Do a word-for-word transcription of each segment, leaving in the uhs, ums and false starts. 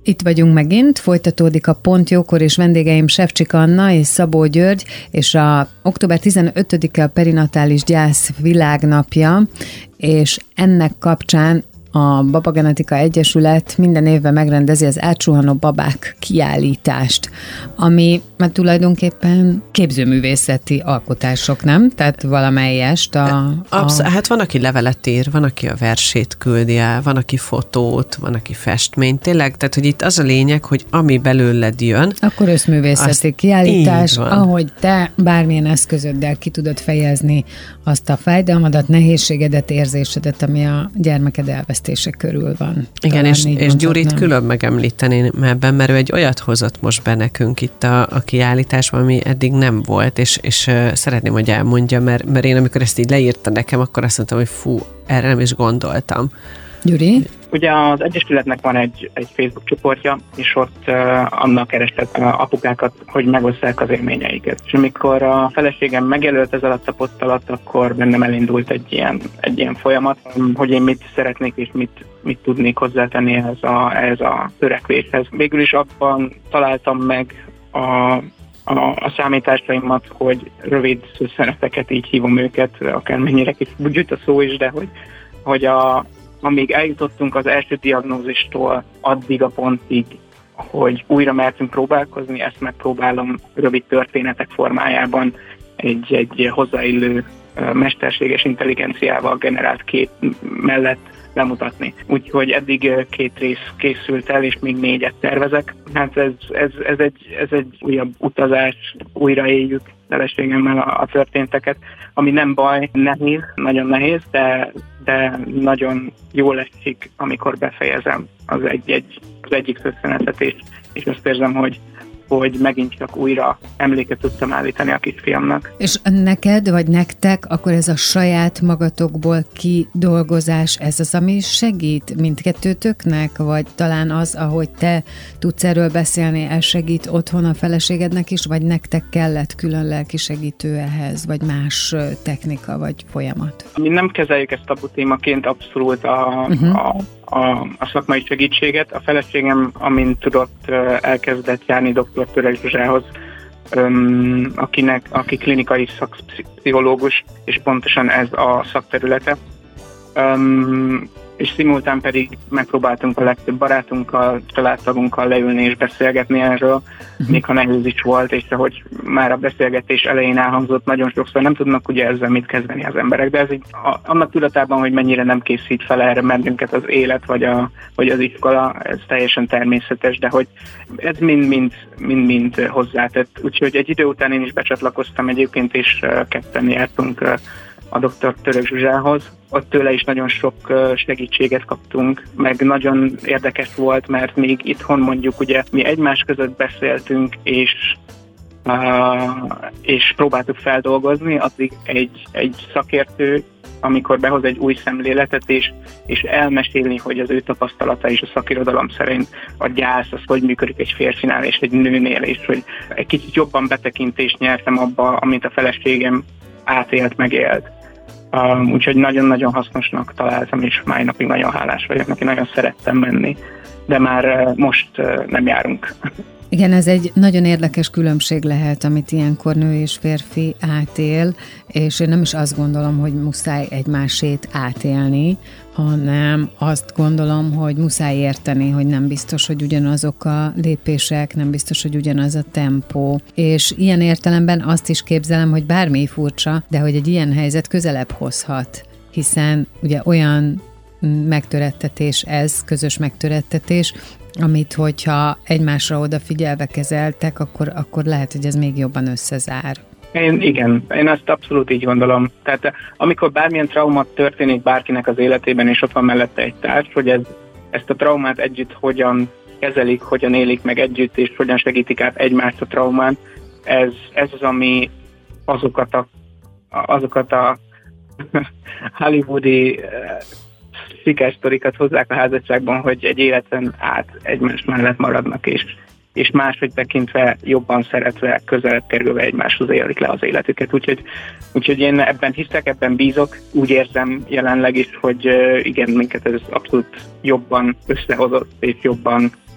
Itt vagyunk megint, folytatódik a Pont Jókor, és vendégeim Sevcsik Anna és Szabó György, és a október tizenötödike a perinatális gyász világnapja, és ennek kapcsán a Babagenetika Egyesület minden évben megrendezi az átsuhanó babák kiállítást, ami már tulajdonképpen képzőművészeti alkotások, nem? Tehát valamelyest a... a... Absz- hát van, aki levelet ír, van, aki a versét küldi el, van, aki fotót, van, aki festményt. Tényleg, tehát, hogy itt az a lényeg, hogy ami belőled jön... Akkor összművészeti kiállítás, ahogy te bármilyen eszközöddel ki tudod fejezni azt a fájdalmadat, nehézségedet, érzésedet, ami a gyermeked elvesztése körül van. Igen, és, és Gyurit külön megemlíteném ebben, mert ő egy olyat hozott most be nekünk itt a, a kiállításban, ami eddig nem volt, és, és uh, szeretném, hogy elmondja, mert, mert én amikor ezt így leírta nekem, akkor azt mondtam, hogy fú, erre nem is gondoltam. Gyuri? Ugye az Egyesületnek van egy, egy Facebook csoportja, és ott uh, annak keresett uh, apukákat, hogy megosszák az élményeiket. És amikor a feleségem megjelölt ez alatt a poszt alatt, akkor bennem elindult egy ilyen, egy ilyen folyamat, hogy én mit szeretnék és mit, mit tudnék hozzátenni ehhez a, ehhez a törekvéshez. Végül is abban találtam meg a A, a számításaimat, hogy rövid szösszeneteket, így hívom őket, akármennyire kis gyűjt a szó is, de hogy, hogy a, amíg eljutottunk az első diagnózistól addig a pontig, hogy újra mertünk próbálkozni, ezt megpróbálom rövid történetek formájában egy, egy hozzáillő mesterséges intelligenciával generált kép mellett bemutatni. Úgyhogy eddig két rész készült el, és még négyet tervezek. Hát ez, ez, ez, egy, ez egy újabb utazás, újraéljük feleségemmel a, a történteket, ami nem baj, nehéz, nagyon nehéz, de, de nagyon jól esik, amikor befejezem az, egy, egy, az egyik szösszenetet, és, és azt érzem, hogy hogy megint csak újra emléket tudtam állítani a kisfiamnak. És neked, vagy nektek, akkor ez a saját magatokból kidolgozás, ez az, ami segít mindkettőtöknek, vagy talán az, ahogy te tudsz erről beszélni, ez segít otthon a feleségednek is, vagy nektek kellett külön lelki segítő ehhez, vagy más technika, vagy folyamat? Mi nem kezeljük ezt tabu témaként, abszolút a, uh-huh. a A, a szakmai segítséget. A feleségem, amint tudott, elkezdett járni doktor Török Zsuzsához, akinek, aki klinikai szakpszichológus, és pontosan ez a szakterülete. Um, és szimultán pedig megpróbáltunk a legtöbb barátunkkal, családtagunkkal leülni és beszélgetni erről, uh-huh. még ha nehéz is volt, és ahogy már a beszélgetés elején elhangzott, nagyon sokszor nem tudnak ugye ezzel mit kezdeni az emberek, de ez így a, annak tudatában, hogy mennyire nem készít fel erre bennünket az élet, vagy, a, vagy az iskola, ez teljesen természetes, de hogy ez mind-mind, mind-mind hozzátett. Úgyhogy egy idő után én is becsatlakoztam egyébként, és ketten jártunk a doktor Török Zsuzsához. Ott tőle is nagyon sok segítséget kaptunk, meg nagyon érdekes volt, mert még itthon mondjuk ugye mi egymás között beszéltünk, és, uh, és próbáltuk feldolgozni, addig egy, egy szakértő, amikor behoz egy új szemléletet, és, és elmeséli, hogy az ő tapasztalata és a szakirodalom szerint a gyász, az hogy működik egy férfinál és egy nőnél, és hogy egy kicsit jobban betekintést nyertem abba, amit a feleségem átélt, megélt. Um, úgyhogy nagyon-nagyon hasznosnak találtam, és máj napig nagyon hálás vagyok neki, nagyon szerettem menni, de már uh, most uh, nem járunk. Igen, ez egy nagyon érdekes különbség lehet, amit ilyenkor nő és férfi átél, és én nem is azt gondolom, hogy muszáj egymásét átélni, hanem azt gondolom, hogy muszáj érteni, hogy nem biztos, hogy ugyanazok a lépések, nem biztos, hogy ugyanaz a tempó. És ilyen értelemben azt is képzelem, hogy bármi furcsa, de hogy egy ilyen helyzet közelebb hozhat, hiszen ugye olyan megtörettetés ez, közös megtörettetés, amit hogyha egymásra odafigyelve kezeltek, akkor, akkor lehet, hogy ez még jobban összezár. Én, igen, én ezt abszolút így gondolom. Tehát amikor bármilyen trauma történik bárkinek az életében, és ott van mellette egy társ, hogy ez, ezt a traumát együtt hogyan kezelik, hogyan élik meg együtt, és hogyan segítik át egymást a traumán, ez, ez az, ami azokat a, azokat a hollywoodi sikersztorikat hozzák a házasságban, hogy egy életen át egymás mellett maradnak, és, és máshogy tekintve, jobban szeretve, közelebb kerülve egymáshoz élik le az életüket. Úgyhogy, úgyhogy én ebben hiszek, ebben bízok, úgy érzem jelenleg is, hogy igen, minket ez abszolút jobban összehozott, és jobban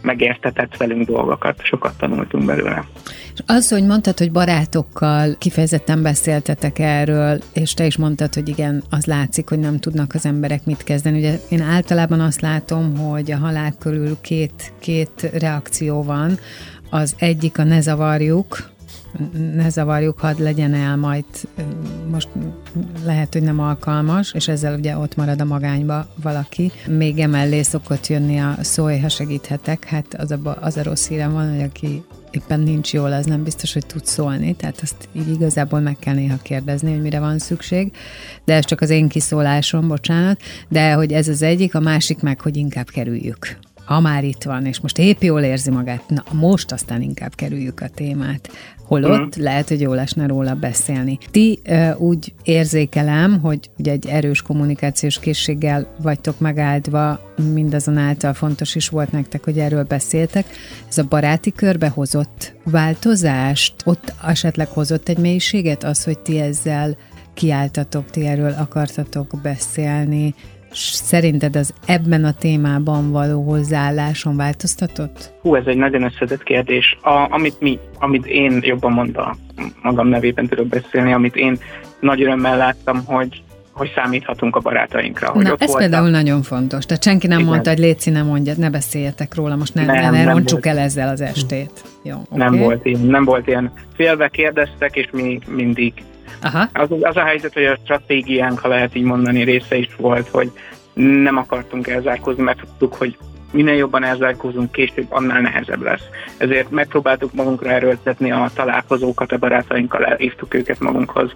megértetett velünk dolgokat, sokat tanultunk belőle. És az, hogy mondtad, hogy barátokkal kifejezetten beszéltetek erről, és te is mondtad, hogy igen, az látszik, hogy nem tudnak az emberek mit kezdeni. Ugye én általában azt látom, hogy a halál körül két, két reakció van. Az egyik a ne zavarjuk, ne zavarjuk, hadd legyen el, majd most lehet, hogy nem alkalmas, és ezzel ugye ott marad a magányba valaki. Még emellé szokott jönni a szólj, ha segíthetek, hát az a, az a rossz hírem van, hogy aki éppen nincs jól, az nem biztos, hogy tud szólni, tehát azt így igazából meg kell néha kérdezni, hogy mire van szükség, de ez csak az én kiszólásom, bocsánat, de hogy ez az egyik, a másik meg, hogy inkább kerüljük. Ha már itt van, és most épp jól érzi magát, na most aztán inkább kerüljük a témát. Holott mm. lehet, hogy jól esne róla beszélni. Ti uh, úgy érzékelem, hogy ugye egy erős kommunikációs készséggel vagytok megáldva, mindazonáltal fontos is volt nektek, hogy erről beszéltek. Ez a baráti körbe hozott változást? Ott esetleg hozott egy mélységet az, hogy ti ezzel kiálltatok, ti erről akartatok beszélni? Szerinted az ebben a témában való hozzáálláson változtatott? Hú, ez egy nagyon összetett kérdés. A, amit, mi, amit én jobban mondva magam nevében tudok beszélni, amit én nagy örömmel láttam, hogy, hogy számíthatunk a barátainkra. Hogy Na, ez voltam. Például nagyon fontos. Tehát senki nem Igen. mondta, hogy léci, ne mondja, ne beszéljetek róla, most ne, nem, ne, ne roncsuk el ezzel az estét. Jó, nem, okay. volt ilyen, nem volt ilyen. Félve kérdeztek, és mi mindig Aha. Az, az a helyzet, hogy a stratégiánk, ha lehet így mondani, része is volt, hogy nem akartunk elzárkózni, mert tudtuk, hogy minél jobban elzárkózunk, később annál nehezebb lesz. Ezért megpróbáltuk magunkra erőltetni a találkozókat, a barátainkkal elhívtuk őket magunkhoz,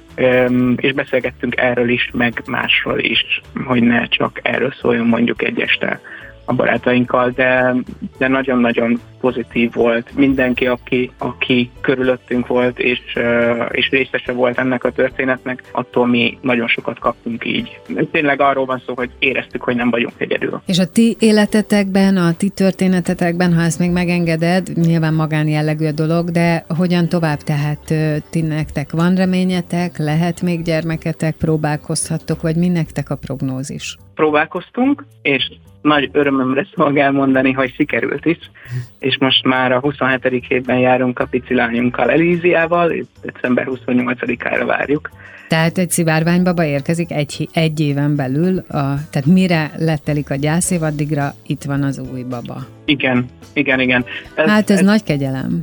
és beszélgettünk erről is, meg másról is, hogy ne csak erről szóljon mondjuk egy este a barátainkkal, de, de nagyon-nagyon pozitív volt. Mindenki, aki, aki körülöttünk volt, és, és részese volt ennek a történetnek, attól mi nagyon sokat kaptunk így. Tényleg arról van szó, hogy éreztük, hogy nem vagyunk egyedül. És a ti életetekben, a ti történetetekben, ha ezt még megengeded, nyilván magánjellegű a dolog, de hogyan tovább? Tehát ti nektek van reményetek, lehet még gyermeketek, próbálkozhattok, vagy mi nektek a prognózis? Próbálkoztunk, és nagy örömömre szolgál mondani, hogy sikerült is, és most már a huszonhetedik hétben járunk a pici lányunkkal, Elíziával, és december huszonnyolcadikára várjuk. Tehát egy szivárványbaba érkezik egy, egy éven belül, a, tehát mire lettelik a gyászév, addigra itt van az új baba. Igen, igen, igen. Ez, hát ez, ez nagy kegyelem.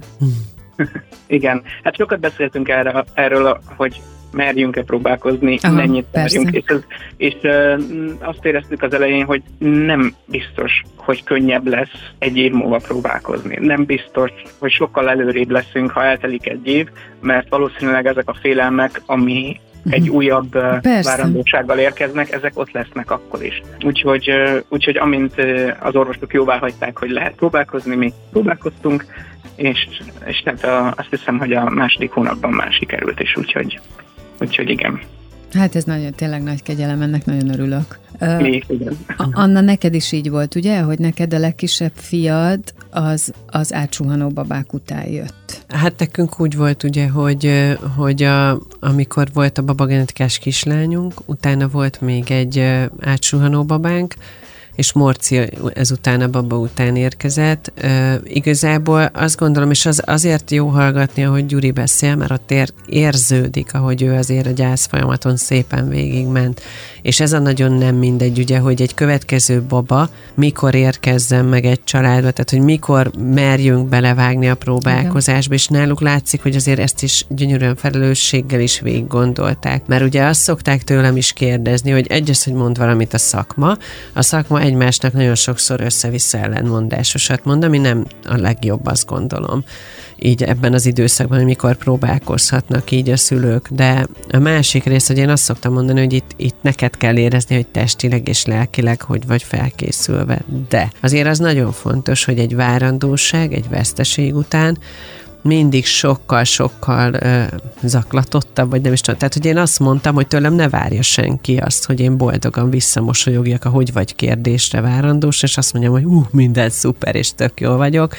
Igen, hát sokat beszéltünk erre, erről, hogy merjünk-e próbálkozni, Aha, mennyit merjünk, és, ez, és uh, azt éreztük az elején, hogy nem biztos, hogy könnyebb lesz egy év múlva próbálkozni. Nem biztos, hogy sokkal előrébb leszünk, ha eltelik egy év, mert valószínűleg ezek a félelmek, ami egy újabb Persze. várandósággal érkeznek, ezek ott lesznek akkor is. Úgyhogy, úgyhogy amint az orvosok jóvá hagyták, hogy lehet próbálkozni, mi próbálkoztunk, és, és tehát a, azt hiszem, hogy a második hónapban már sikerült is, úgyhogy, úgyhogy igen. Hát ez nagyon, tényleg nagy kegyelem, ennek nagyon örülök. Mi, igen. Anna, neked is így volt, ugye, hogy neked a legkisebb fiad az, az átsuhanó babák után jött. Hát nekünk úgy volt, ugye, hogy, hogy a, amikor volt a babagenetikás kislányunk, utána volt még egy átsuhanó babánk, és Morci ezután a baba után érkezett. Uh, igazából azt gondolom, és az azért jó hallgatni, ahogy Gyuri beszél, mert ott ér, érződik, ahogy ő azért a gyász folyamaton szépen végigment. És ez a nagyon nem mindegy, ugye, hogy egy következő baba mikor érkezzen meg egy családba, tehát hogy mikor merjünk belevágni a próbálkozásba, és náluk látszik, hogy azért ezt is gyönyörűen felelősséggel is végig gondolták. Mert ugye azt szokták tőlem is kérdezni, hogy egyes, hogy mond valamit a szakma, a szakma egymásnak nagyon sokszor össze-vissza ellentmondásosat mond, ami nem a legjobb, azt gondolom. Így ebben az időszakban, amikor próbálkozhatnak így a szülők. De a másik rész, hogy én azt szoktam mondani, hogy itt, itt neked kell érezni, hogy testileg és lelkileg hogy vagy felkészülve. De azért az nagyon fontos, hogy egy várandóság, egy veszteség után mindig sokkal-sokkal ö, zaklatottabb, vagy nem is tudom. Tehát, hogy én azt mondtam, hogy tőlem ne várja senki azt, hogy én boldogan visszamosolyogjak a hogy vagy kérdésre várandós, és azt mondjam, hogy ú, minden szuper, és tök jól vagyok,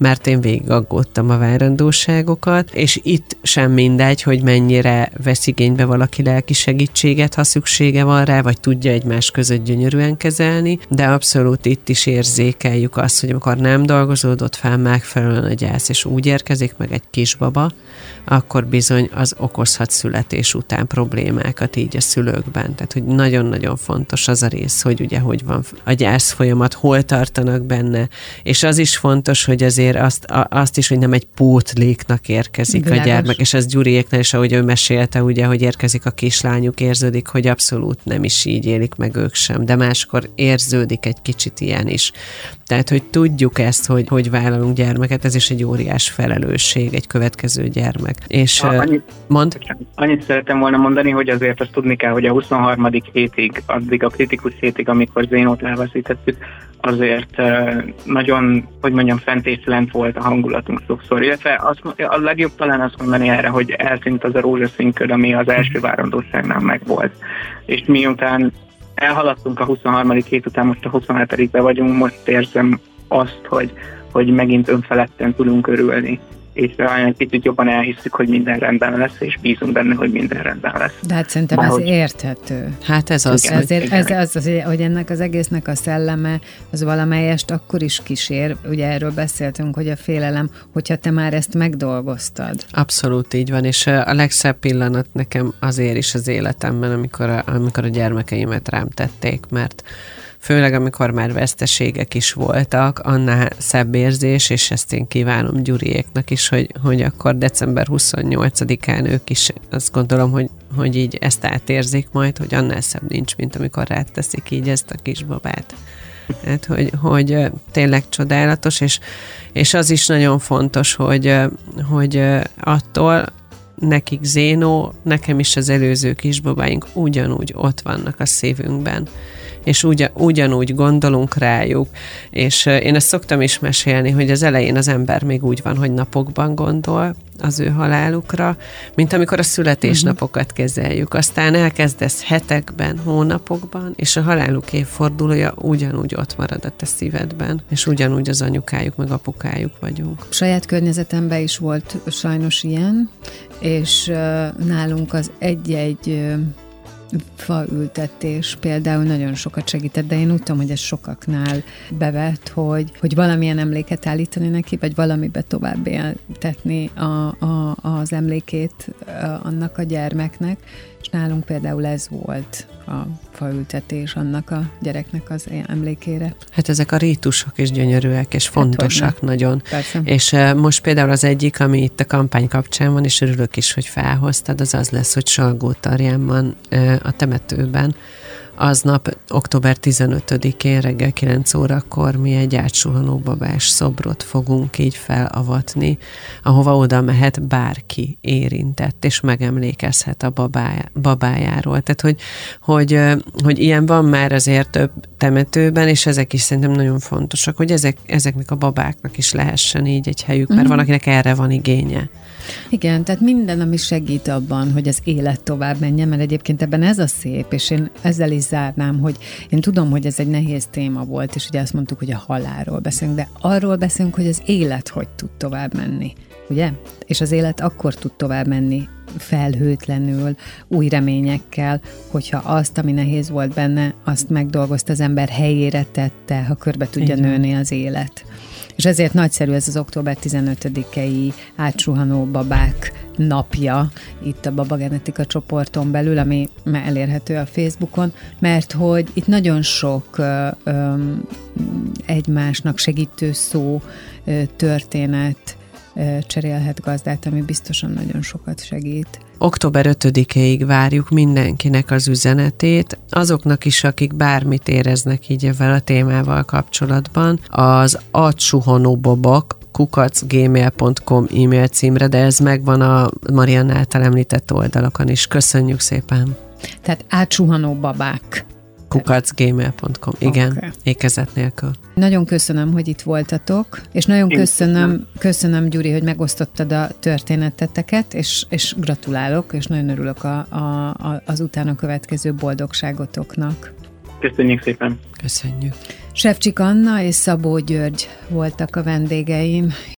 mert én végig aggódtam a várandóságokat, és itt sem mindegy, hogy mennyire vesz igénybe valaki lelki segítséget, ha szüksége van rá, vagy tudja egymás között gyönyörűen kezelni, de abszolút itt is érzékeljük azt, hogy amikor nem dolgozódott fel megfelelően a gyász, és úgy érkezik meg egy kisbaba, akkor bizony az okozhat születés után problémákat így a szülőkben. Tehát, hogy nagyon-nagyon fontos az a rész, hogy ugye hogy van a gyász folyamat, hol tartanak benne, és az is fontos, hogy azért azt, a, azt is, hogy nem egy pótléknak érkezik Világos. a gyermek, és ez Gyuriéknál is, ahogy ő mesélte, ugye, hogy érkezik a kislányuk, érződik, hogy abszolút nem is így élik meg ők sem, de máskor érződik egy kicsit ilyen is. Tehát, hogy tudjuk ezt, hogy, hogy vállalunk gyermeket, ez is egy óriás felelősség, egy következő gyermek. És annyit, mond? Annyit szeretem volna mondani, hogy azért azt tudni kell, hogy a huszonharmadik hétig, addig a kritikus hétig, amikor Zénót elveszítettük, azért nagyon, hogy mondjam, fent és lent volt a hangulatunk sokszor. Illetve az, a legjobb talán azt mondani erre, hogy elszint az a rózsaszínköd, ami az első várandóságnál megvolt. És miután elhaladtunk a huszonharmadik hét után, most a huszonhetedikben vagyunk, most érzem azt, hogy, hogy megint önfeledten tudunk örülni. És egy kicsit jobban elhiszük, hogy minden rendben lesz, és bízunk benne, hogy minden rendben lesz. De hát szerintem ez hogy... érthető. Hát ez az. Igen, ezért, ez az, az, hogy ennek az egésznek a szelleme, az valamelyest akkor is kísér. Ugye erről beszéltünk, hogy a félelem, hogyha te már ezt megdolgoztad. Abszolút így van, és a legszebb pillanat nekem azért is az életemben, amikor a, amikor a gyermekeimet rám tették, mert főleg amikor már veszteségek is voltak, annál szebb érzés, és ezt én kívánom Gyuriéknak is, hogy, hogy akkor december huszonnyolcadikán ők is azt gondolom, hogy, hogy így ezt átérzik majd, hogy annál szebb nincs, mint amikor ráteszik így ezt a kisbabát. Tehát, hogy, hogy tényleg csodálatos, és, és az is nagyon fontos, hogy, hogy attól nekik Zénó, nekem is az előző kisbabáink ugyanúgy ott vannak a szívünkben, és ugyan, ugyanúgy gondolunk rájuk, és én ezt szoktam is mesélni, hogy az elején az ember még úgy van, hogy napokban gondol az ő halálukra, mint amikor a születésnapokat kezeljük. Aztán elkezdesz hetekben, hónapokban, és a haláluk évfordulója ugyanúgy ott marad a te szívedben, és ugyanúgy az anyukájuk, meg apukájuk vagyunk. Saját környezetemben is volt sajnos ilyen, és nálunk az egy-egy faültetés például nagyon sokat segített, de én úgy tudom, hogy ez sokaknál bevett, hogy, hogy valamilyen emléket állítani neki, vagy valamibe tovább éltetni a, a, az emlékét annak a gyermeknek, és nálunk például ez volt a faültetés annak a gyereknek az emlékére. Hát ezek a rítusok is gyönyörűek, és fontosak hát, nagyon. Persze. És uh, most például az egyik, ami itt a kampány kapcsán van, és örülök is, hogy felhoztad, az az lesz, hogy Salgótarjánban uh, a temetőben aznap, október tizenötödikén reggel kilenc órakor mi egy átsuhanó babás szobrot fogunk így felavatni, ahova oda mehet bárki érintett, és megemlékezhet a babája, babájáról. Tehát, hogy, hogy, hogy ilyen van már azért több temetőben, és ezek is szerintem nagyon fontosak, hogy ezek, ezeknek a babáknak is lehessen így egy helyük, mert mm. van, akinek erre van igénye. Igen, tehát minden, ami segít abban, hogy az élet tovább menjen, mert egyébként ebben ez a szép, és én ezzel is zárnám, hogy én tudom, hogy ez egy nehéz téma volt, és ugye azt mondtuk, hogy a halálról beszélünk, de arról beszélünk, hogy az élet hogy tud tovább menni, ugye? És az élet akkor tud tovább menni felhőtlenül, új reményekkel, hogyha azt, ami nehéz volt benne, azt megdolgozta az ember, helyére tette, ha körbe tudja Igen. nőni az élet. És ezért nagyszerű ez az október tizenötödikei átsuhanó babák napja itt a Baba Genetika csoporton belül, ami elérhető a Facebookon, mert hogy itt nagyon sok ö, ö, egymásnak segítő szó, ö, történet ö, cserélhet gazdát, ami biztosan nagyon sokat segít. október ötödikéig várjuk mindenkinek az üzenetét, azoknak is, akik bármit éreznek így ezzel a témával kapcsolatban, az átsuhanóbabak kukac gmail pont com e-mail címre, de ez megvan a Marianna által említett oldalakon is. Köszönjük szépen! Tehát átsuhanó babák. kukac gmail pont com, igen, okay. Ékezet nélkül. Nagyon köszönöm, hogy itt voltatok, és nagyon köszönöm, köszönöm, Gyuri, hogy megosztottad a történeteteket, és, és gratulálok, és nagyon örülök a, a, a, az utána következő boldogságotoknak. Köszönjük szépen! Köszönjük! Sevcsik Anna és Szabó György voltak a vendégeim.